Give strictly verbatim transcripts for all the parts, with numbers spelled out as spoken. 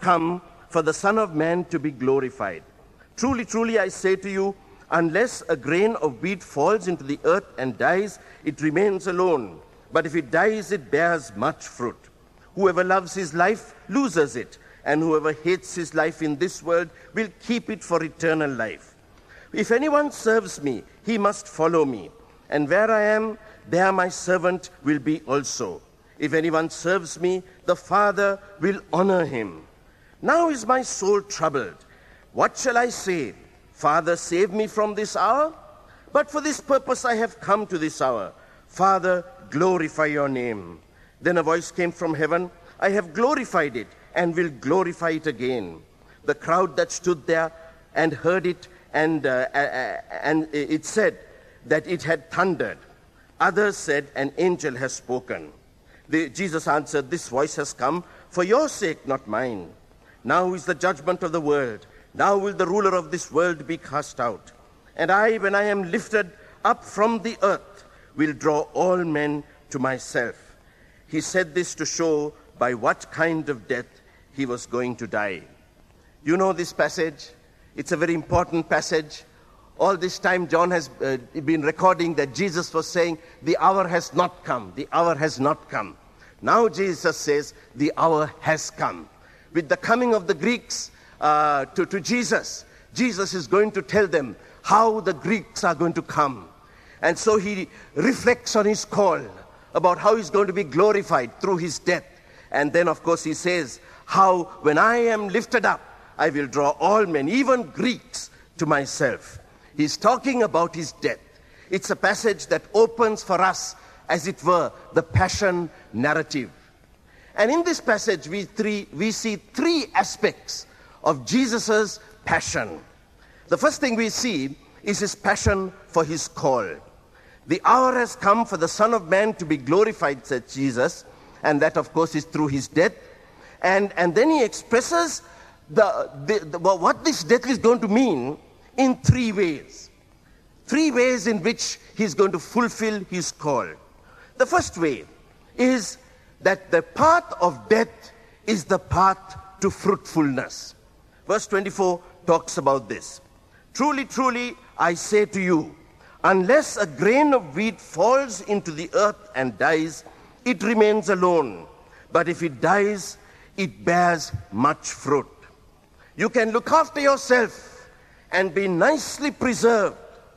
come for the Son of Man to be glorified. Truly, truly, I say to you, unless a grain of wheat falls into the earth and dies, it remains alone. But if it dies, it bears much fruit. Whoever loves his life loses it, and whoever hates his life in this world will keep it for eternal life. If anyone serves me, he must follow me, and where I am, there my servant will be also. If anyone serves me, the Father will honor him. Now is my soul troubled. What shall I say? Father, save me from this hour? But for this purpose I have come to this hour. Father, glorify your name. Then a voice came from heaven, I have glorified it and will glorify it again. The crowd that stood there and heard it, and, uh, uh, and it said that it had thundered. Others said, an angel has spoken. The, Jesus answered, this voice has come for your sake, not mine. Now is the judgment of the world. Now will the ruler of this world be cast out. And I, when I am lifted up from the earth, will draw all men to myself. He said this to show by what kind of death he was going to die. You know this passage. It's a very important passage. All this time John has uh, been recording that Jesus was saying, the hour has not come. The hour has not come. Now Jesus says, the hour has come. With the coming of the Greeks uh, to, to Jesus, Jesus is going to tell them how the Greeks are going to come. And so he reflects on his call about how he's going to be glorified through his death. And then, of course, he says, how when I am lifted up, I will draw all men, even Greeks, to myself. He's talking about his death. It's a passage that opens for us, as it were, the passion narrative. And in this passage, we, three, we see three aspects of Jesus' passion. The first thing we see is his passion for his call. The hour has come for the Son of Man to be glorified, said Jesus, and that, of course, is through his death. And, and then he expresses the, the, the, what this death is going to mean in three ways. Three ways in which he's going to fulfill his call. The first way is that the path of death is the path to fruitfulness. Verse twenty-four talks about this. Truly, truly, I say to you, unless a grain of wheat falls into the earth and dies, it remains alone. But if it dies, it bears much fruit. You can look after yourself and be nicely preserved.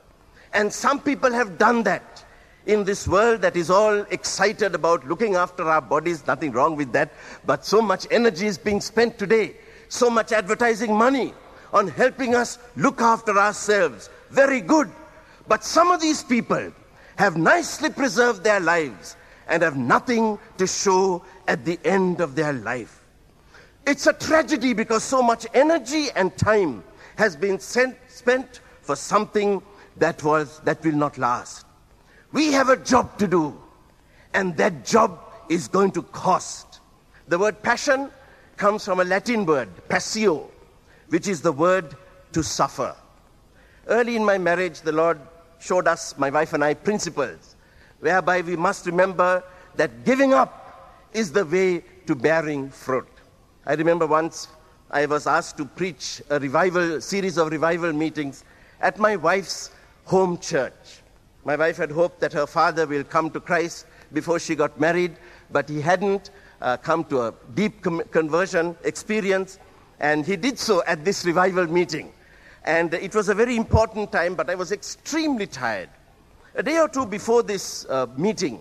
And some people have done that in this world that is all excited about looking after our bodies. Nothing wrong with that. But so much energy is being spent today. So much advertising money on helping us look after ourselves. Very good. But some of these people have nicely preserved their lives and have nothing to show at the end of their life. It's a tragedy because so much energy and time has been sent, spent for something that was that will not last. We have a job to do, and that job is going to cost. The word passion comes from a Latin word, passio, which is the word to suffer. Early in my marriage, the Lord showed us, my wife and I, principles whereby we must remember that giving up is the way to bearing fruit. I remember once I was asked to preach a revival, series of revival meetings at my wife's home church. My wife had hoped that her father will come to Christ before she got married, but he hadn't uh, come to a deep com- conversion experience, and he did so at this revival meeting. And it was a very important time, but I was extremely tired. A day or two before this uh, meeting,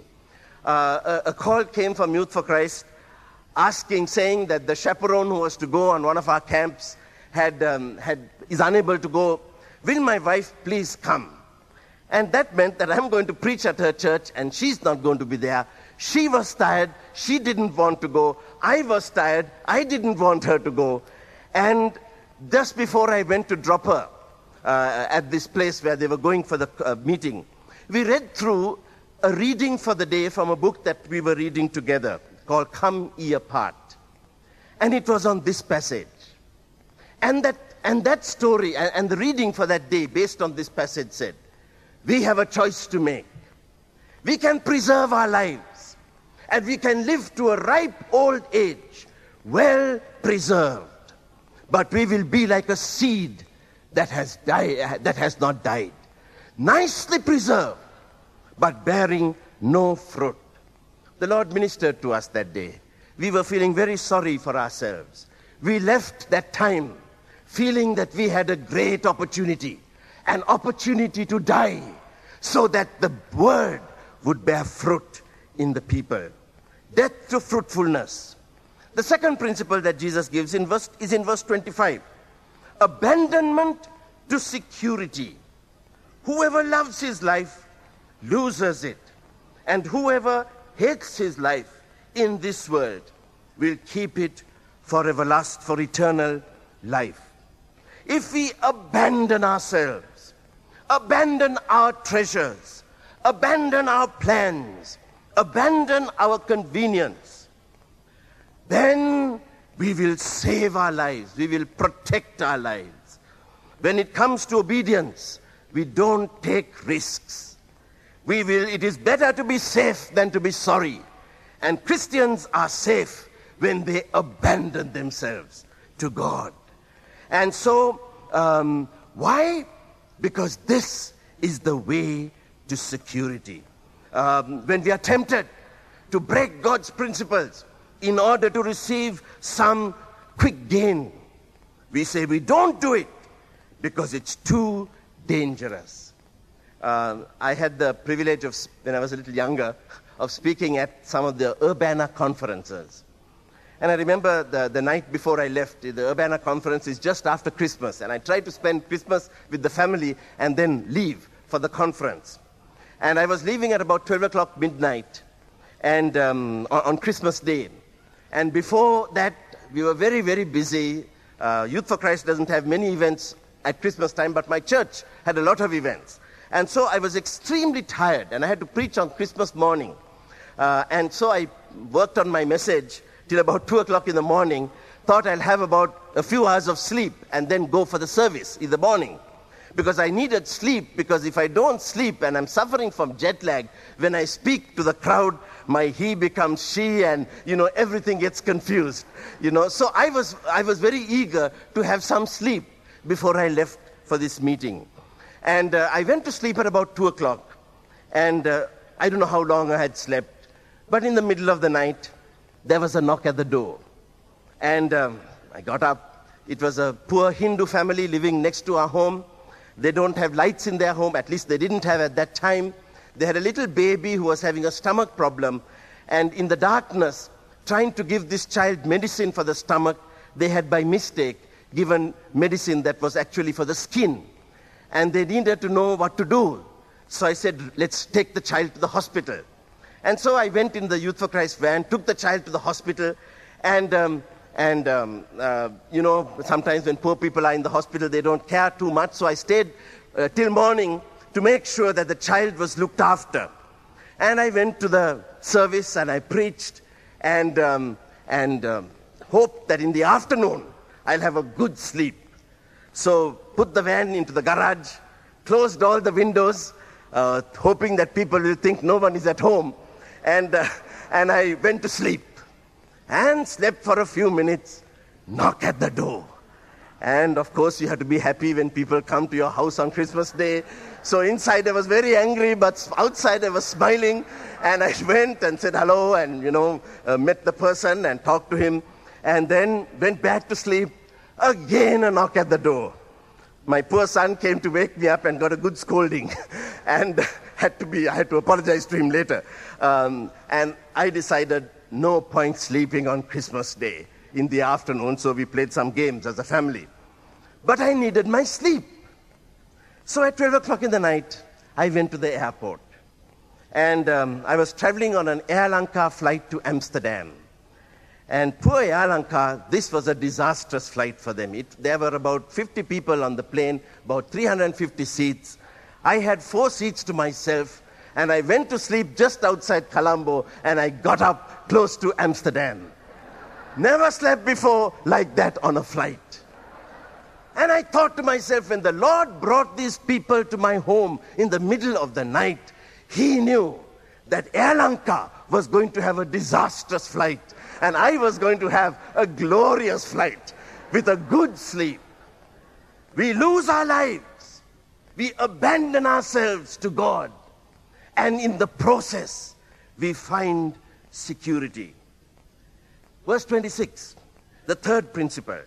uh, a, a call came from Youth for Christ asking, saying that the chaperone who was to go on one of our camps had, um, had is unable to go. Will my wife please come? And that meant that I'm going to preach at her church and she's not going to be there. She was tired. She didn't want to go. I was tired. I didn't want her to go. And just before I went to drop her uh, at this place where they were going for the uh, meeting, we read through a reading for the day from a book that we were reading together called Come Ye Apart. And it was on this passage. And that, and that story and, and the reading for that day based on this passage said, we have a choice to make. We can preserve our lives and we can live to a ripe old age, well preserved. but we will be like a seed that has died, that has not died, nicely preserved, but bearing no fruit. The Lord ministered to us that day. We were feeling very sorry for ourselves. We left that time feeling that we had a great opportunity, an opportunity to die, so that the word would bear fruit in the people. Death to fruitfulness. The second principle that Jesus gives in verse, is in verse twenty-five. Abandonment to security. Whoever loves his life loses it, and whoever hates his life in this world will keep it for everlasting, for eternal life. If we abandon ourselves, abandon our treasures, abandon our plans, abandon our convenience, then we will save our lives, we will protect our lives. When it comes to obedience, we don't take risks. We will, it is better to be safe than to be sorry. And Christians are safe when they abandon themselves to God. And so, um, why? Because this is the way to security. Um, when we are tempted to break God's principles in order to receive some quick gain, we say we don't do it because it's too dangerous. Uh, I had the privilege of, when I was a little younger, of speaking at some of the Urbana conferences. And I remember the, the night before I left, the Urbana conference is just after Christmas, and I tried to spend Christmas with the family and then leave for the conference. And I was leaving at about twelve o'clock midnight and um, on, on Christmas Day. And before that, we were very, very busy. Uh, Youth for Christ doesn't have many events at Christmas time, but my church had a lot of events. And so I was extremely tired, and I had to preach on Christmas morning. Uh, and so I worked on my message till about two o'clock in the morning, thought I'll have about a few hours of sleep and then go for the service in the morning. Because I needed sleep, because if I don't sleep and I'm suffering from jet lag, when I speak to the crowd, my he becomes she, and, you know, everything gets confused. You know, so I was, I was very eager to have some sleep before I left for this meeting. And uh, I went to sleep at about two o'clock. And uh, I don't know how long I had slept. But in the middle of the night, there was a knock at the door. And um, I got up. It was a poor Hindu family living next to our home. They don't have lights in their home. At least they didn't have at that time. They had a little baby who was having a stomach problem. And in the darkness, trying to give this child medicine for the stomach, they had by mistake given medicine that was actually for the skin. And they needed to know what to do. So I said, let's take the child to the hospital. And so I went in the Youth for Christ van, took the child to the hospital, and, um, and um, uh, you know, sometimes when poor people are in the hospital, they don't care too much. So I stayed uh, till morning to make sure that the child was looked after. And I went to the service and I preached and, um, and um, hoped that in the afternoon I'll have a good sleep. So put the van into the garage, closed all the windows, uh, hoping that people will think no one is at home. And, uh, and I went to sleep and slept for a few minutes, knock at the door. And of course, you have to be happy when people come to your house on Christmas Day. So inside I was very angry, but outside I was smiling. And I went and said hello and, you know, uh, met the person and talked to him. And then went back to sleep. Again a knock at the door. My poor son came to wake me up and got a good scolding. and had to be, I had to apologize to him later. Um, and I decided no point sleeping on Christmas Day in the afternoon, so we played some games as a family. But I needed my sleep. So at twelve o'clock in the night, I went to the airport. And um, I was traveling on an Air Lanka flight to Amsterdam. And poor Air Lanka, this was a disastrous flight for them. It, there were about fifty people on the plane, about three hundred fifty seats. I had four seats to myself, and I went to sleep just outside Colombo, and I got up close to Amsterdam. Never slept before like that on a flight. And I thought to myself, when the Lord brought these people to my home in the middle of the night, He knew that Air Lanka was going to have a disastrous flight, and I was going to have a glorious flight with a good sleep. We lose our lives. We abandon ourselves to God. And in the process, we find security. Verse twenty-six, the third principle.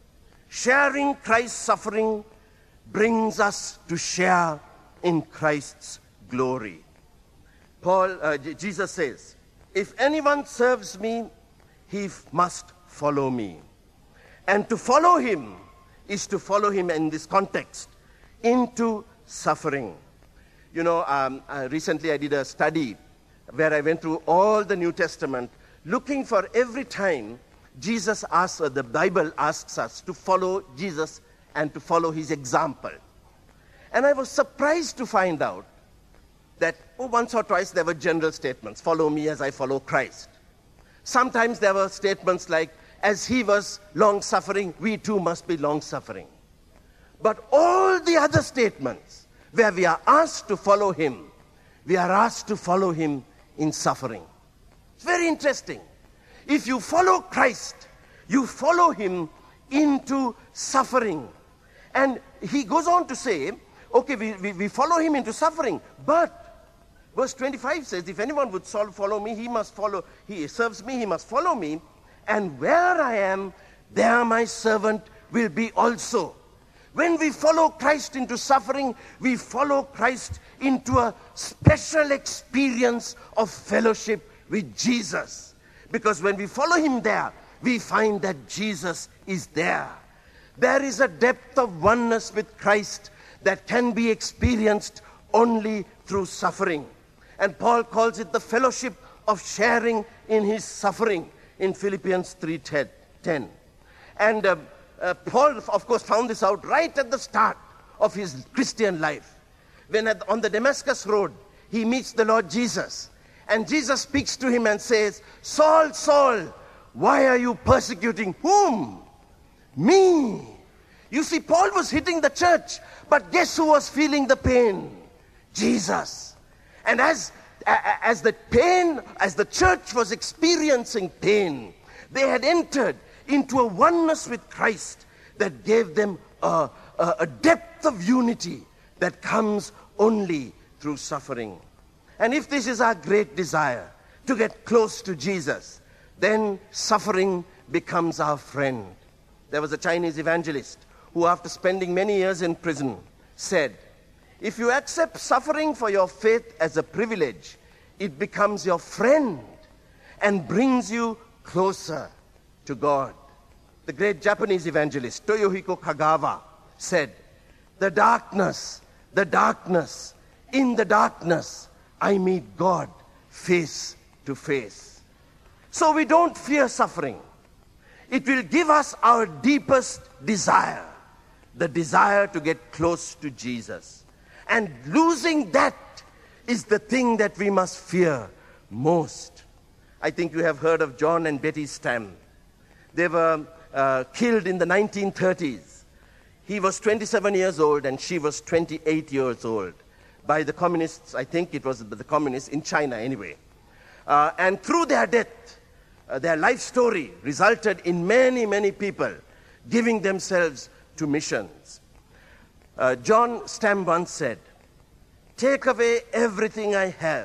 Sharing Christ's suffering brings us to share in Christ's glory. Paul, uh, Jesus says, if anyone serves me, he f- must follow me. And to follow him is to follow him in this context into suffering. You know, um, uh, recently I did a study where I went through all the New Testament looking for every time Jesus asks, or the Bible asks us to follow Jesus and to follow his example. And I was surprised to find out that oh, once or twice there were general statements, follow me as I follow Christ. Sometimes there were statements like, as he was long-suffering, we too must be long-suffering. But all the other statements where we are asked to follow him, we are asked to follow him in suffering. It's very interesting. If you follow Christ, you follow him into suffering. And he goes on to say, okay, we, we, we follow him into suffering, but verse twenty-five says, if anyone would follow me, he must follow, he serves me, he must follow me, and where I am, there my servant will be also. When we follow Christ into suffering, we follow Christ into a special experience of fellowship with Jesus. Because when we follow him there, we find that Jesus is there. There is a depth of oneness with Christ that can be experienced only through suffering. And Paul calls it the fellowship of sharing in his suffering in Philippians three ten. And uh, uh, Paul, of course, found this out right at the start of his Christian life. When at, on the Damascus road, he meets the Lord Jesus. And Jesus speaks to him and says, Saul, Saul, why are you persecuting whom? Me. You see, Paul was hitting the church, but guess who was feeling the pain? Jesus. And as, as the pain, as the church was experiencing pain, they had entered into a oneness with Christ that gave them a, a, a depth of unity that comes only through suffering. And if this is our great desire, to get close to Jesus, then suffering becomes our friend. There was a Chinese evangelist who, after spending many years in prison, said, if you accept suffering for your faith as a privilege, it becomes your friend and brings you closer to God. The great Japanese evangelist, Toyohiko Kagawa, said, the darkness, the darkness, in the darkness, I meet God face to face. So we don't fear suffering. It will give us our deepest desire, the desire to get close to Jesus. And losing that is the thing that we must fear most. I think you have heard of John and Betty Stam. They were uh, killed in the nineteen thirties. He was twenty-seven years old and she was twenty-eight years old. By the communists, I think it was the communists in China anyway. Uh, and through their death, uh, their life story resulted in many, many people giving themselves to missions. Uh, John Stam once said, take away everything I have,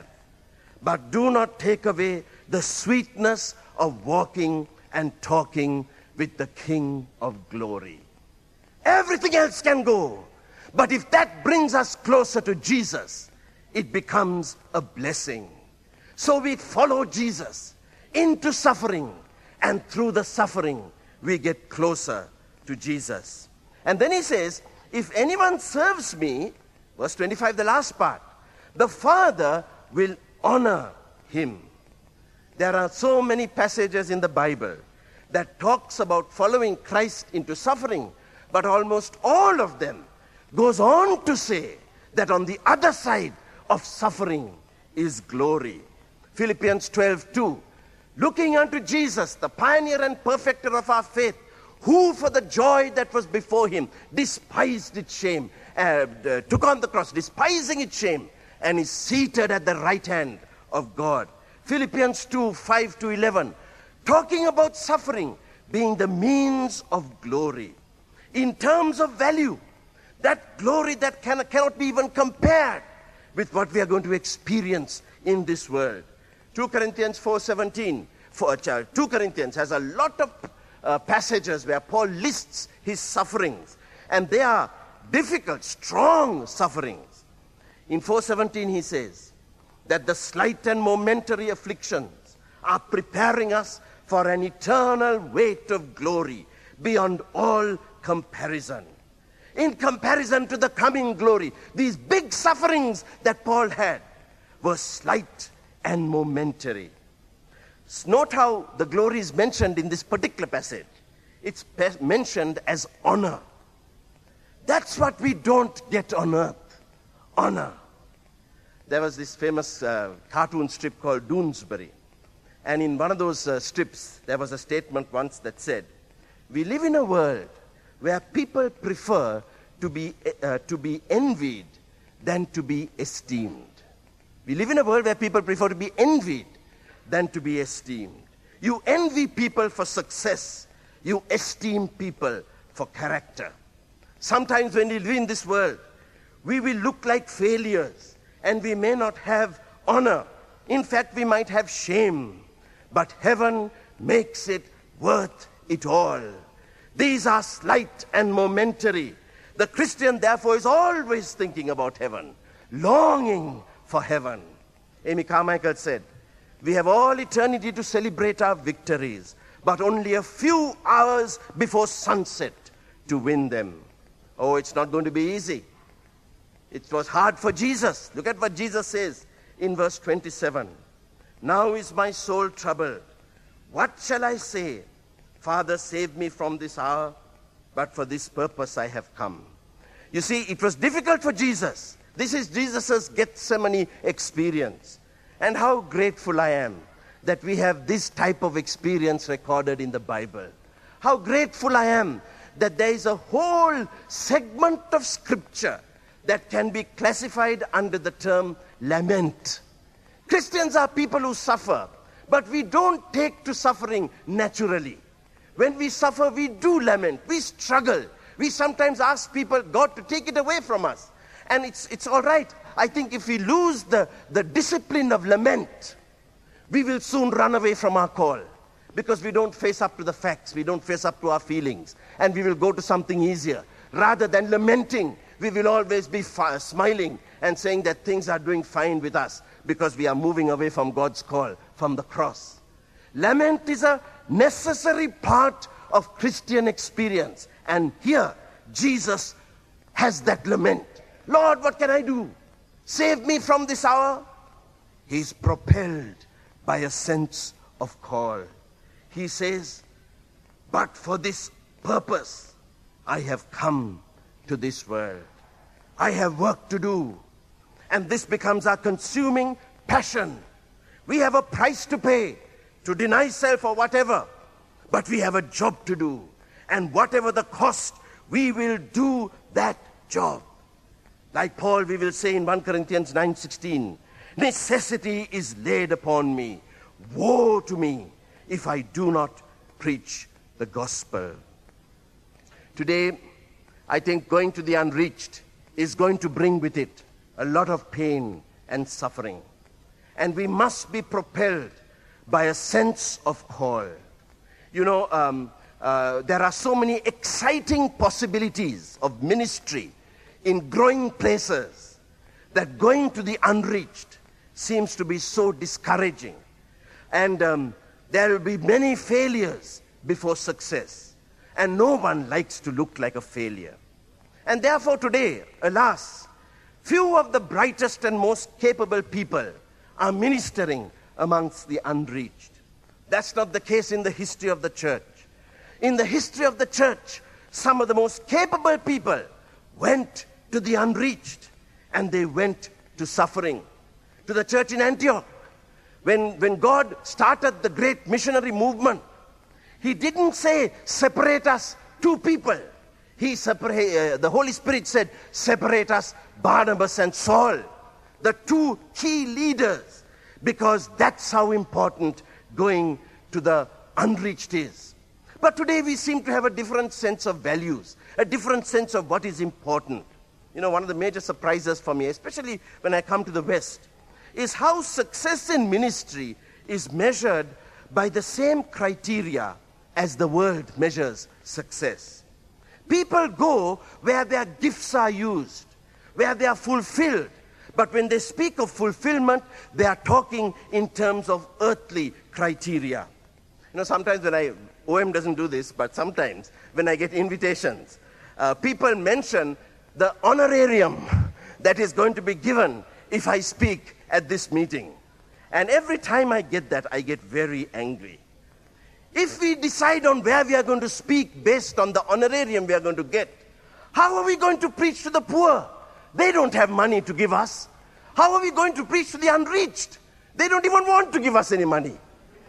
but do not take away the sweetness of walking and talking with the King of Glory. Everything else can go. But if that brings us closer to Jesus, it becomes a blessing. So we follow Jesus into suffering, and through the suffering, we get closer to Jesus. And then he says, if anyone serves me, verse twenty-five, the last part, the Father will honor him. There are so many passages in the Bible that talks about following Christ into suffering, but almost all of them goes on to say that on the other side of suffering is glory. Philippians twelve two, looking unto Jesus, the pioneer and perfecter of our faith, who for the joy that was before him despised its shame, uh, uh, took on the cross, despising its shame, and is seated at the right hand of God. Philippians two five to eleven, talking about suffering, being the means of glory. In terms of value, that glory that can, cannot be even compared with what we are going to experience in this world. Second Corinthians four seventeen, for a child. Second Corinthians has a lot of uh, passages where Paul lists his sufferings, and they are difficult, strong sufferings. In four seventeen he says that the slight and momentary afflictions are preparing us for an eternal weight of glory beyond all comparison. In comparison to the coming glory, these big sufferings that Paul had were slight and momentary. Note how the glory is mentioned in this particular passage. It's pe- mentioned as honor. That's what we don't get on earth. Honor. There was this famous uh, cartoon strip called Doonesbury. And in one of those uh, strips, there was a statement once that said, "We live in a world where people prefer to be, uh, to be envied than to be esteemed." We live in a world where people prefer to be envied than to be esteemed. You envy people for success. You esteem people for character. Sometimes when we live in this world, we will look like failures and we may not have honor. In fact, we might have shame. But heaven makes it worth it all. These are slight and momentary. The Christian, therefore, is always thinking about heaven, longing for heaven. Amy Carmichael said, "We have all eternity to celebrate our victories, but only a few hours before sunset to win them." Oh, it's not going to be easy. It was hard for Jesus. Look at what Jesus says in verse twenty-seven. "Now is my soul troubled. What shall I say? Father, save me from this hour, but for this purpose I have come." You see, it was difficult for Jesus. This is Jesus' Gethsemane experience. And how grateful I am that we have this type of experience recorded in the Bible. How grateful I am that there is a whole segment of Scripture that can be classified under the term lament. Christians are people who suffer, but we don't take to suffering naturally. When we suffer, we do lament. We struggle. We sometimes ask people, God, to take it away from us. And it's it's all right. I think if we lose the, the discipline of lament, we will soon run away from our call. Because we don't face up to the facts. We don't face up to our feelings. And we will go to something easier. Rather than lamenting, we will always be fi- smiling and saying that things are doing fine with us because we are moving away from God's call, from the cross. Lament is a necessary part of Christian experience. And here, Jesus has that lament. Lord, what can I do? Save me from this hour. He's propelled by a sense of call. He says, but for this purpose, I have come to this world. I have work to do. And this becomes our consuming passion. We have a price to pay, to deny self or whatever. But we have a job to do. And whatever the cost, we will do that job. Like Paul, we will say in First Corinthians nine sixteen, necessity is laid upon me. Woe to me if I do not preach the gospel. Today, I think going to the unreached is going to bring with it a lot of pain and suffering. And we must be propelled by a sense of call. You know, um, uh, there are so many exciting possibilities of ministry in growing places that going to the unreached seems to be so discouraging. And um, there will be many failures before success. And no one likes to look like a failure. And therefore today, alas, few of the brightest and most capable people are ministering amongst the unreached. That's not the case in the history of the church. In the history of the church, some of the most capable people went to the unreached, and they went to suffering. To the church in Antioch, when, when God started the great missionary movement, He didn't say, separate us, two people. He separate, uh, the Holy Spirit said, separate us, Barnabas and Saul, the two key leaders, because that's how important going to the unreached is. But today we seem to have a different sense of values, a different sense of what is important. You know, one of the major surprises for me, especially when I come to the West, is how success in ministry is measured by the same criteria as the world measures success. People go where their gifts are used, where they are fulfilled. But when they speak of fulfillment, they are talking in terms of earthly criteria. You know, sometimes when I, O M doesn't do this, but sometimes when I get invitations, uh, people mention the honorarium that is going to be given if I speak at this meeting. And every time I get that, I get very angry. If we decide on where we are going to speak based on the honorarium we are going to get, how are we going to preach to the poor? They don't have money to give us. How are we going to preach to the unreached? They don't even want to give us any money.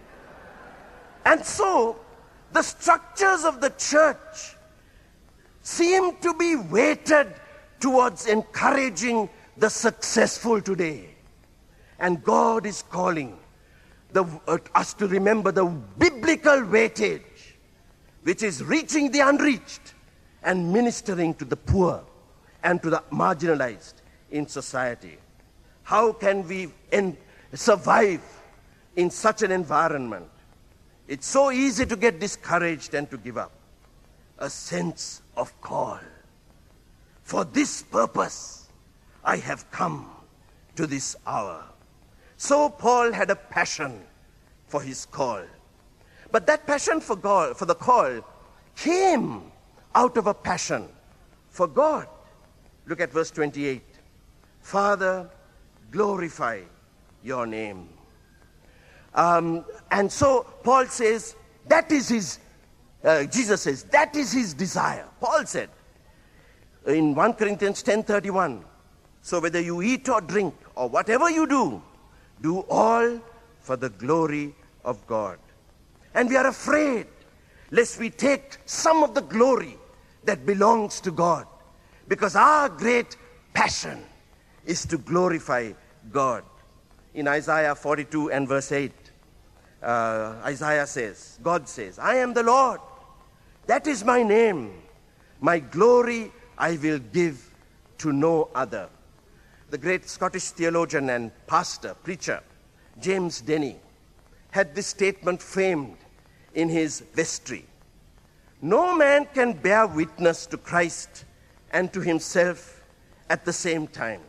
And so, the structures of the church seem to be weighted towards encouraging the successful today. And God is calling the, uh, us to remember the biblical weightage, which is reaching the unreached and ministering to the poor and to the marginalized in society. How can we en- survive in such an environment? It's so easy to get discouraged and to give up. A sense of call. For this purpose, I have come to this hour. So Paul had a passion for his call. But that passion for God, for the call, came out of a passion for God. Look at verse twenty-eight. Father, glorify your name. Um, and so Paul says, that is his, uh, Jesus says, that is his desire. Paul said in First Corinthians ten thirty-one, so whether you eat or drink or whatever you do, do all for the glory of God. And we are afraid lest we take some of the glory that belongs to God, because our great passion is to glorify God. In Isaiah forty-two and verse eight, uh, Isaiah says, God says, I am the Lord, that is my name. My glory I will give to no other. The great Scottish theologian and pastor, preacher, James Denny, had this statement framed in his vestry. No man can bear witness to Christ and to himself at the same time.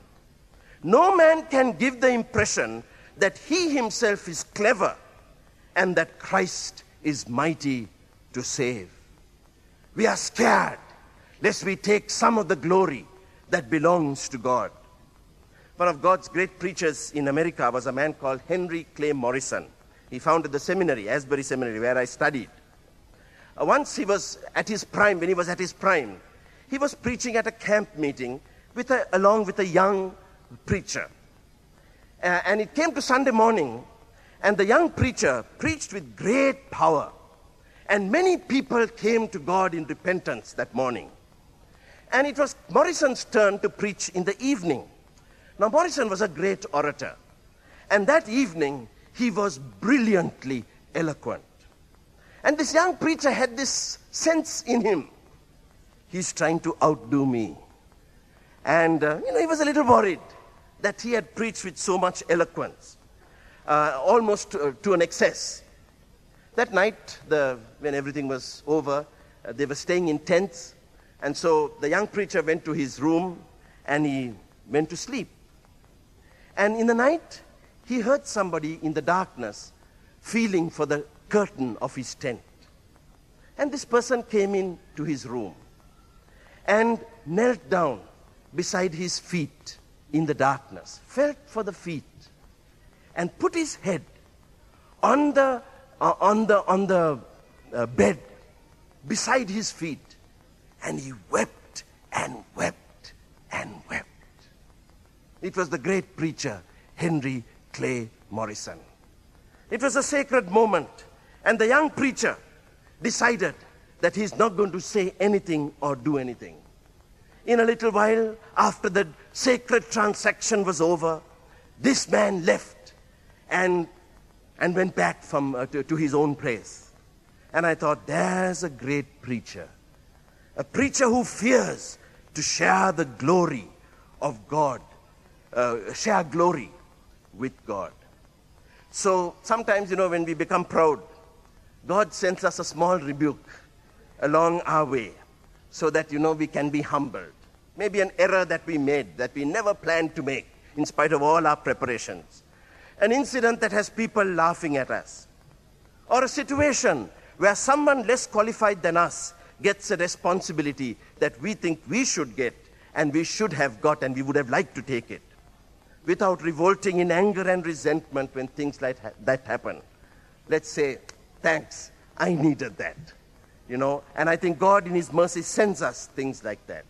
No man can give the impression that he himself is clever and that Christ is mighty to save. We are scared lest we take some of the glory that belongs to God. One of God's great preachers in America was a man called Henry Clay Morrison. He founded the seminary, Asbury Seminary, where I studied. Uh, once he was at his prime, when he was at his prime, he was preaching at a camp meeting with a, along with a young preacher. Uh, and it came to Sunday morning, and the young preacher preached with great power. And many people came to God in repentance that morning. And it was Morrison's turn to preach in the evening. Now, Morrison was a great orator. And that evening, he was brilliantly eloquent. And this young preacher had this sense in him. He's trying to outdo me. And, uh, you know, he was a little worried that he had preached with so much eloquence, uh, almost uh, to an excess. That night, the, when everything was over, uh, they were staying in tents. And so the young preacher went to his room and he went to sleep. And in the night, he heard somebody in the darkness feeling for the curtain of his tent. And this person came in to his room and knelt down beside his feet in the darkness, felt for the feet, and put his head on the uh, on the on the uh, bed beside his feet, and he wept and wept and wept. It was the great preacher Henry Clay Morrison. It was a sacred moment, and the young preacher decided that he's not going to say anything or do anything. In a little while, after the sacred transaction was over, this man left and, and went back from, uh, to, to his own place. And I thought, there's a great preacher. A preacher who fears to share the glory of God, uh, share glory with God. So sometimes, you know, when we become proud, God sends us a small rebuke along our way so that, you know, we can be humbled. Maybe an error that we made, that we never planned to make, in spite of all our preparations. An incident that has people laughing at us. Or a situation where someone less qualified than us gets a responsibility that we think we should get and we should have got and we would have liked to take it, without revolting in anger and resentment when things like that happen. Let's say, thanks, I needed that. You know, and I think God in His mercy sends us things like that.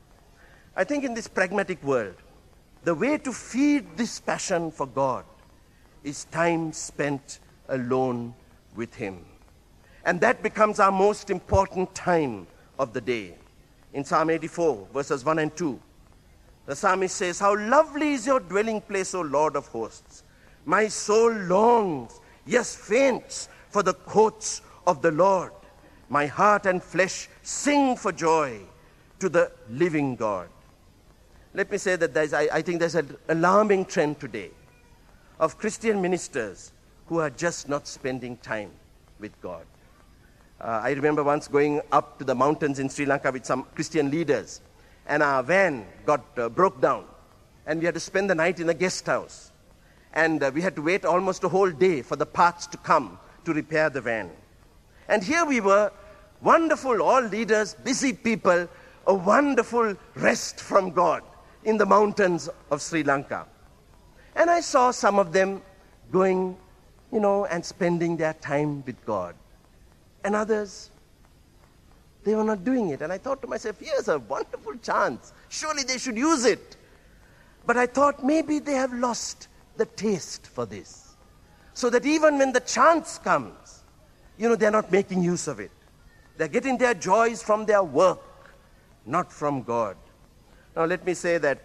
I think in this pragmatic world, the way to feed this passion for God is time spent alone with Him. And that becomes our most important time of the day. In Psalm eighty-four, verses one and two, the psalmist says, "How lovely is your dwelling place, O Lord of hosts. My soul longs, yes, faints, for the courts of the Lord. My heart and flesh sing for joy to the living God." Let me say that there's, I, I think there's an alarming trend today of Christian ministers who are just not spending time with God. Uh, I remember once going up to the mountains in Sri Lanka with some Christian leaders, and our van got uh, broke down, and we had to spend the night in a guest house. And uh, we had to wait almost a whole day for the parts to come to repair the van. And here we were, wonderful, all leaders, busy people, a wonderful rest from God in the mountains of Sri Lanka. And I saw some of them going, you know, and spending their time with God. And others, they were not doing it. And I thought to myself, here's a wonderful chance. Surely they should use it. But I thought maybe they have lost the taste for this. So that even when the chance comes, you know, they're not making use of it. They're getting their joys from their work, not from God. Now let me say that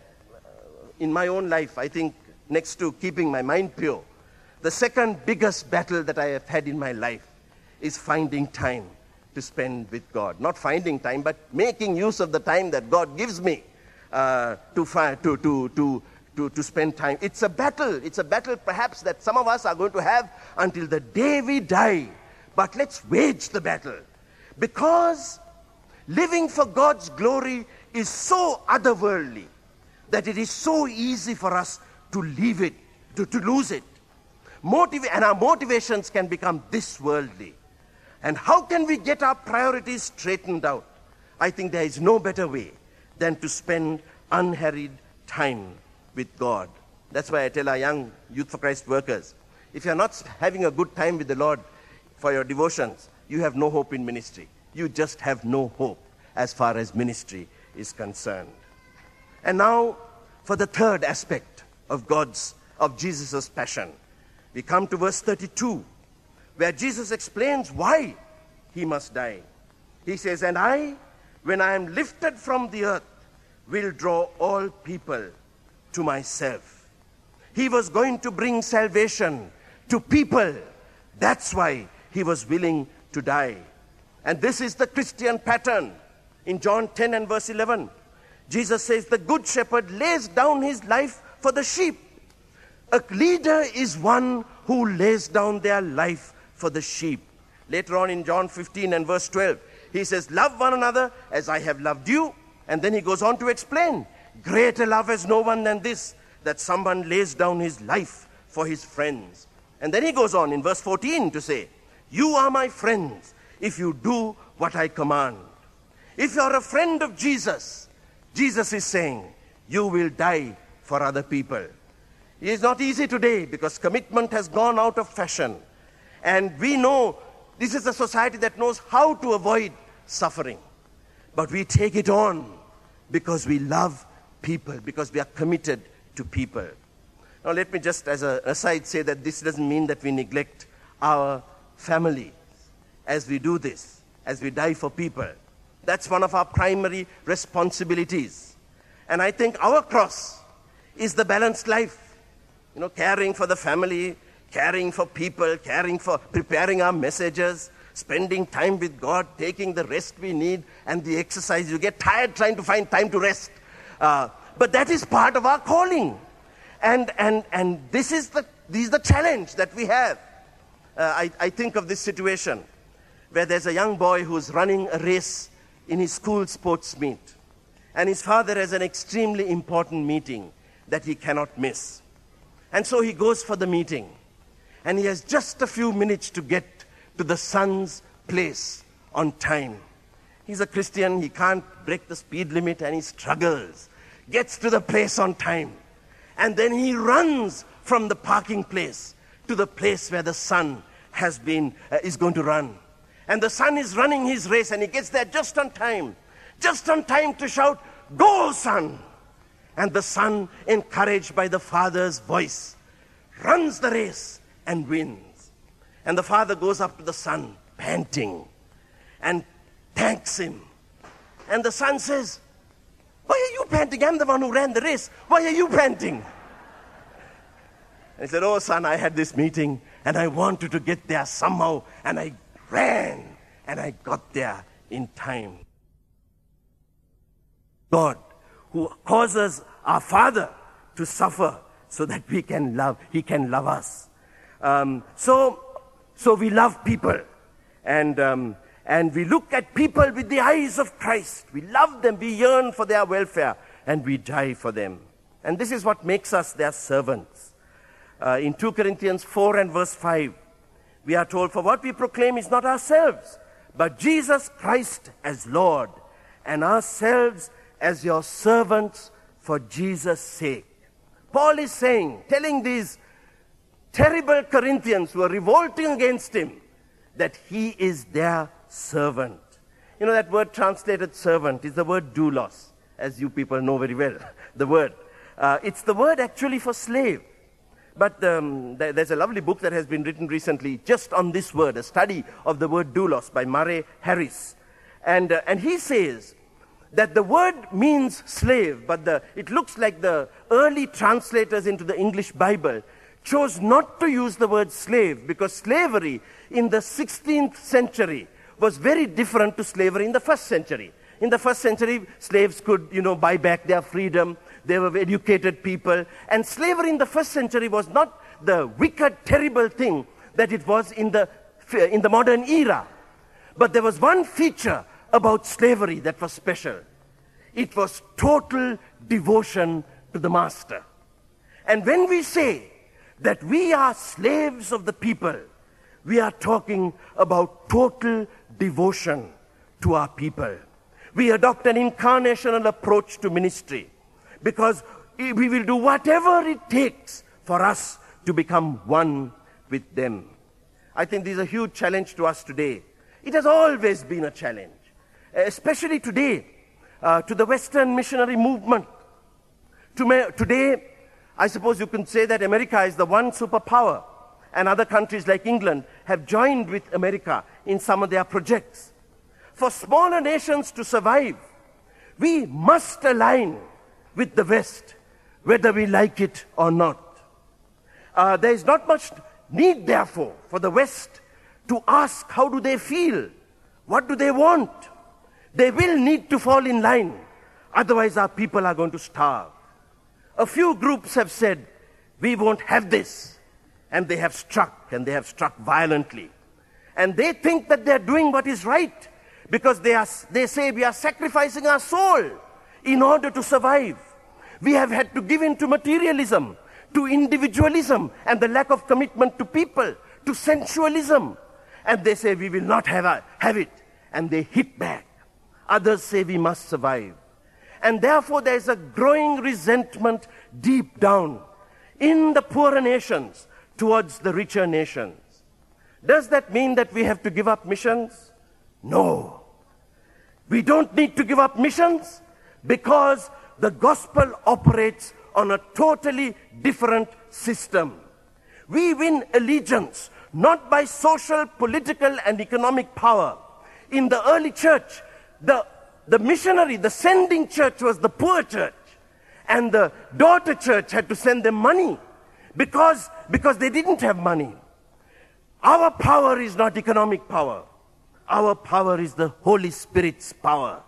in my own life, I think next to keeping my mind pure, the second biggest battle that I have had in my life is finding time to spend with God. Not finding time, but making use of the time that God gives me uh, to, fi- to, to, to, to, to spend time. It's a battle. It's a battle perhaps that some of us are going to have until the day we die. But let's wage the battle. Because living for God's glory is so otherworldly that it is so easy for us to leave it, to, to lose it. Motiv- and our motivations can become this worldly. And how can we get our priorities straightened out? I think there is no better way than to spend unhurried time with God. That's why I tell our young Youth for Christ workers, if you're not having a good time with the Lord for your devotions, you have no hope in ministry. You just have no hope as far as ministry is concerned. And now, for the third aspect of God's, of Jesus' passion, we come to verse thirty-two, where Jesus explains why he must die. He says, "And I, when I am lifted from the earth, will draw all people to myself." He was going to bring salvation to people. That's why he was willing to die. And this is the Christian pattern. In John ten and verse eleven, Jesus says, "The good shepherd lays down his life for the sheep." A leader is one who lays down their life for the sheep. Later on in John fifteen and verse twelve, he says, "Love one another as I have loved you." And then he goes on to explain, "Greater love has no one than this, that someone lays down his life for his friends." And then he goes on in verse fourteen to say, "You are my friends if you do what I command." If you're a friend of Jesus, Jesus is saying, you will die for other people. It is not easy today because commitment has gone out of fashion. And we know this is a society that knows how to avoid suffering. But we take it on because we love people, because we are committed to people. Now let me just as an aside say that this doesn't mean that we neglect our family as we do this, as we die for people. That's one of our primary responsibilities. And I think our cross is the balanced life. You know, caring for the family, caring for people, caring for preparing our messages, spending time with God, taking the rest we need and the exercise. You get tired trying to find time to rest. Uh, but that is part of our calling. And, and, and this is the, this is the challenge that we have. Uh, I, I think of this situation where there's a young boy who's running a race in his school sports meet. And his father has an extremely important meeting that he cannot miss. And so he goes for the meeting. And he has just a few minutes to get to the son's place on time. He's a Christian, he can't break the speed limit, and he struggles. Gets to the place on time. And then he runs from the parking place to the place where the son has been, uh, is going to run. And the son is running his race, and he gets there just on time. Just on time to shout, "Go, son!" And the son, encouraged by the father's voice, runs the race and wins. And the father goes up to the son, panting, and thanks him. And the son says, "Why are you panting? I'm the one who ran the race. Why are you panting?" And he said, "Oh, son, I had this meeting, and I wanted to get there somehow, and I ran, and I got there in time." God, who causes our Father to suffer so that we can love, He can love us. Um, so, so we love people, and um, and we look at people with the eyes of Christ. We love them, we yearn for their welfare, and we die for them. And this is what makes us their servants. Uh, in two Corinthians four and verse five, we are told, "For what we proclaim is not ourselves, but Jesus Christ as Lord, and ourselves as your servants for Jesus' sake." Paul is saying, telling these terrible Corinthians who are revolting against him, that he is their servant. You know, that word translated servant is the word doulos, as you people know very well, the word. Uh, it's the word actually for slave. But um, th- there's a lovely book that has been written recently just on this word, a study of the word doulos by Murray Harris. And, uh, and he says that the word means slave, but the, it looks like the early translators into the English Bible chose not to use the word slave, because slavery in the sixteenth century was very different to slavery in the first century. In the first century, slaves could, you know, buy back their freedom. They were educated people. And slavery in the first century was not the wicked, terrible thing that it was in the, in the modern era. But there was one feature about slavery that was special. It was total devotion to the master. And when we say that we are slaves of the people, we are talking about total devotion to our people. We adopt an incarnational approach to ministry because we will do whatever it takes for us to become one with them. I think this is a huge challenge to us today. It has always been a challenge, especially today, uh, to the Western missionary movement. Today, I suppose you can say that America is the one superpower, and other countries like England have joined with America in some of their projects. For smaller nations to survive, we must align with the West, whether we like it or not. Uh, there is not much need, therefore, for the West to ask how do they feel, what do they want. They will need to fall in line, otherwise our people are going to starve. A few groups have said, we won't have this, and they have struck, and they have struck violently. And they think that they're doing what is right, because they, are, they say we are sacrificing our soul in order to survive. We have had to give in to materialism, to individualism, and the lack of commitment to people, to sensualism. And they say we will not have, a, have it, and they hit back. Others say we must survive. And therefore there is a growing resentment deep down in the poorer nations towards the richer nations. Does that mean that we have to give up missions? No. We don't need to give up missions because the gospel operates on a totally different system. We win allegiance not by social, political, and economic power. In the early church, the, the missionary, the sending church was the poor church, and the daughter church had to send them money because, because they didn't have money. Our power is not economic power. Our power is the Holy Spirit's power.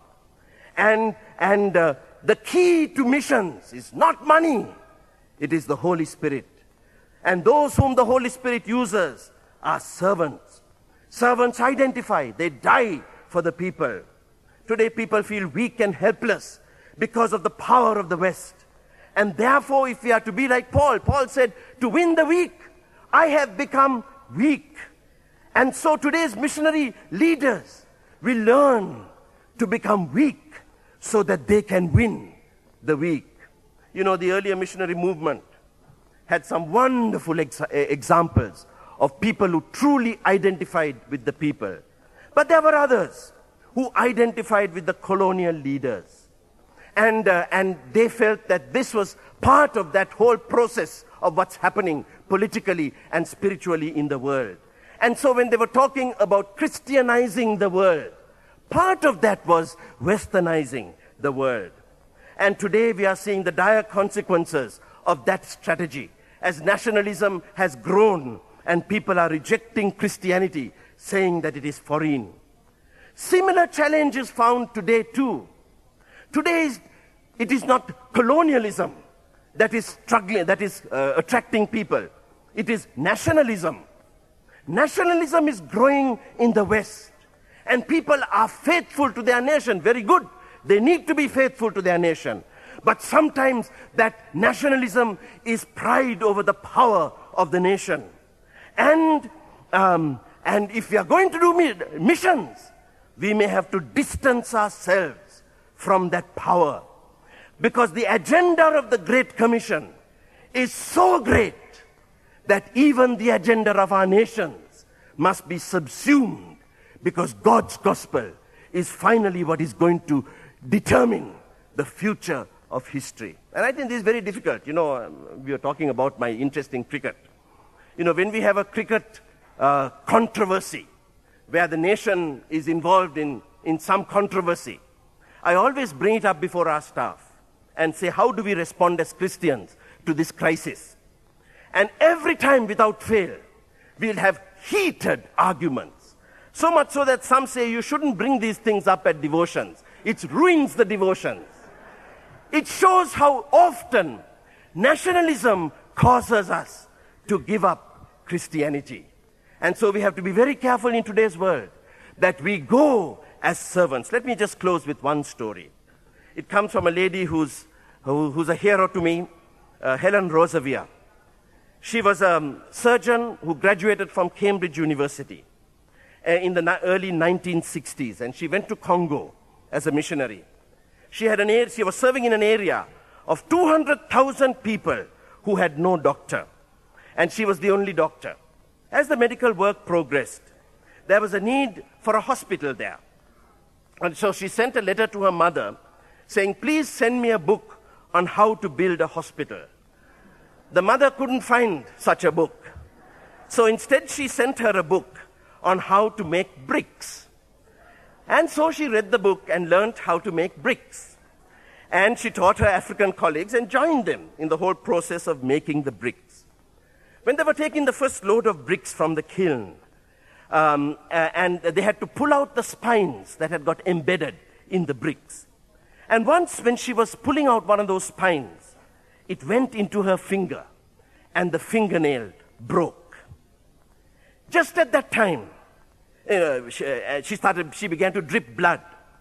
And, and uh, the key to missions is not money. It is the Holy Spirit. And those whom the Holy Spirit uses are servants. Servants identify. They die for the people. Today people feel weak and helpless because of the power of the West. And therefore, if we are to be like Paul, Paul said, to win the weak, I have become weak. And so today's missionary leaders will learn to become weak so that they can win the weak. You know, the earlier missionary movement had some wonderful ex- examples of people who truly identified with the people. But there were others who identified with the colonial leaders. And, uh, and they felt that this was part of that whole process of what's happening politically and spiritually in the world. And so when they were talking about Christianizing the world, part of that was westernizing the world. And today we are seeing the dire consequences of that strategy as nationalism has grown and people are rejecting Christianity, saying that it is foreign. Similar challenge is found today too. Today is, it is not colonialism that is struggling, that is uh, attracting people. It is nationalism. Nationalism is growing in the West. And people are faithful to their nation. Very good. They need to be faithful to their nation. But sometimes that nationalism is pride over the power of the nation. And, um, and if we are going to do mi- missions, we may have to distance ourselves from that power. Because the agenda of the Great Commission is so great that even the agenda of our nations must be subsumed, because God's gospel is finally what is going to determine the future of history. And I think this is very difficult. You know, we were talking about my interest in cricket. You know, when we have a cricket uh, controversy, where the nation is involved in, in some controversy, I always bring it up before our staff and say, how do we respond as Christians to this crisis? And every time, without fail, we'll have heated arguments. So much so that some say you shouldn't bring these things up at devotions. It ruins the devotions. It shows how often nationalism causes us to give up Christianity. And so we have to be very careful in today's world that we go as servants. Let me just close with one story. It comes from a lady who's, who, who's a hero to me, uh, Helen Roseveare. She was a surgeon who graduated from Cambridge University uh, in the early nineteen sixties, and she went to Congo as a missionary. She, had an area, she was serving in an area of two hundred thousand people who had no doctor, and she was the only doctor. As the medical work progressed, there was a need for a hospital there. And so she sent a letter to her mother saying, please send me a book on how to build a hospital. The mother couldn't find such a book. So instead she sent her a book on how to make bricks. And so she read the book and learned how to make bricks. And she taught her African colleagues and joined them in the whole process of making the bricks. When they were taking the first load of bricks from the kiln, um, uh, and they had to pull out the spines that had got embedded in the bricks. And once when she was pulling out one of those spines, it went into her finger, and the fingernail broke. Just at that time, uh, she, uh, she started. She began to drip blood,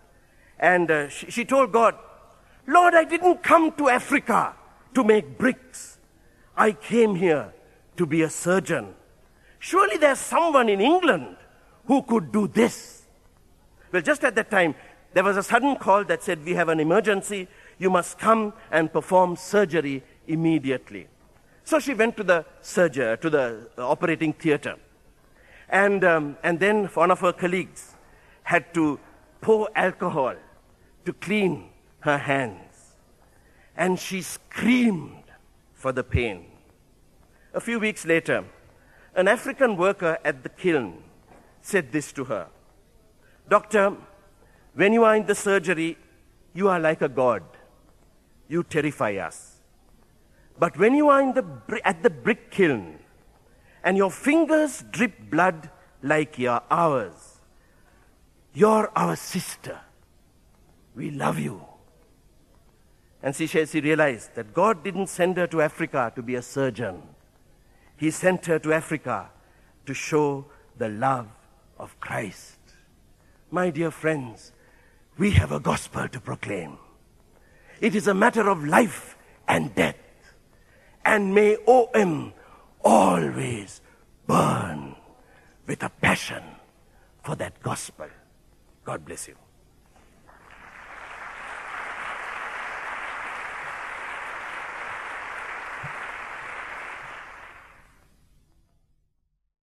and uh, she, she told God, "Lord, I didn't come to Africa to make bricks. I came here to be a surgeon. Surely there's someone in England who could do this." Well, just at that time, there was a sudden call that said, "We have an emergency. You must come and perform surgery immediately." So she went to the surgery, to the operating theater. And, um, and then one of her colleagues had to pour alcohol to clean her hands. And she screamed for the pain. A few weeks later, an African worker at the kiln said this to her, "Doctor, when you are in the surgery, you are like a god. You terrify us. But when you are in the, at the brick kiln, and your fingers drip blood like your ours, You're our sister. We love you. And she, she realized that God didn't send her to Africa to be a surgeon. He sent her to Africa to show the love of Christ. My dear friends, we have a gospel to proclaim. It is a matter of life and death. And may O M always burn with a passion for that gospel. God bless you.